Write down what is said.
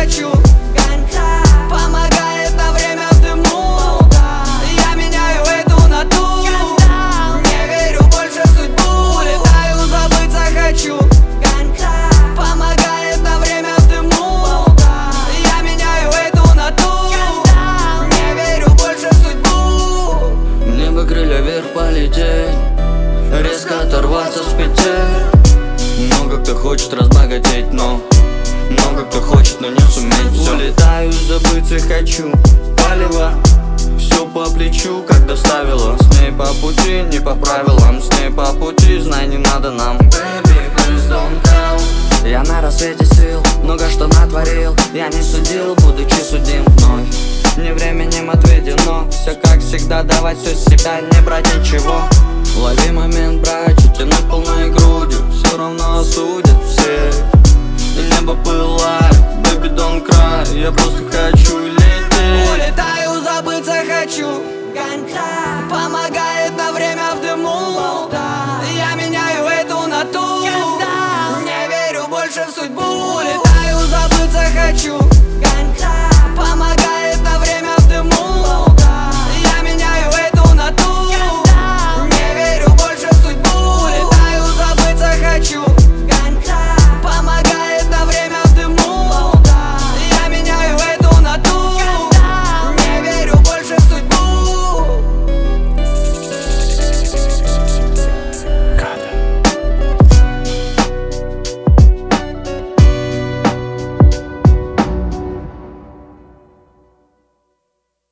хочу. Помогает на время в дыму. Я меняю эту натуру. Не верю больше в судьбу. Улетаю, забыться хочу. Помогает на время в дыму. Я меняю эту натуру. Не верю больше в судьбу. Мне бы крылья вверх полететь, резко оторваться с петель. Много кто хочет разбогатеть, но много кто хочет, но не суметь. Все летаю, забыться хочу. Палево, все по плечу, как доставила. С ней по пути, не по правилам. С ней по пути, знай, не надо нам. Baby, please don't come. Я на рассвете сил, много что натворил. Я не судил, будучи судим вновь. Не временем отведено, все как всегда, давать все с себя, не брать ничего. Лови момент, братья, тянуть полной грудью, все равно осудят все. И небо пылает, baby don't cry. Я просто хочу лететь. Улетаю, забыться хочу. Помогает на время